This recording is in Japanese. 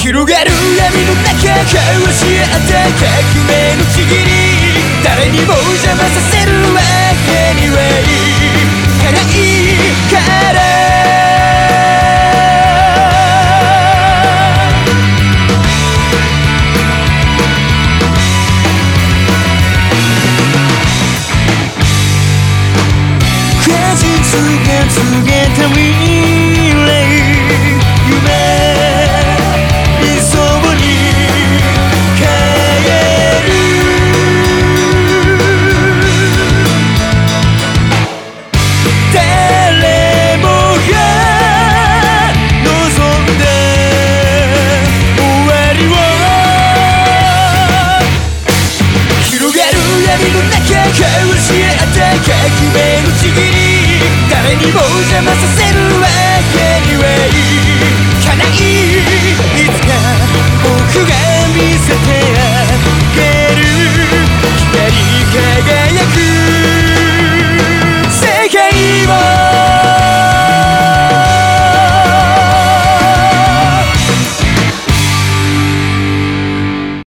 広がる闇の中交わし合った革命のちぎり誰にも邪魔させるわけにはいかない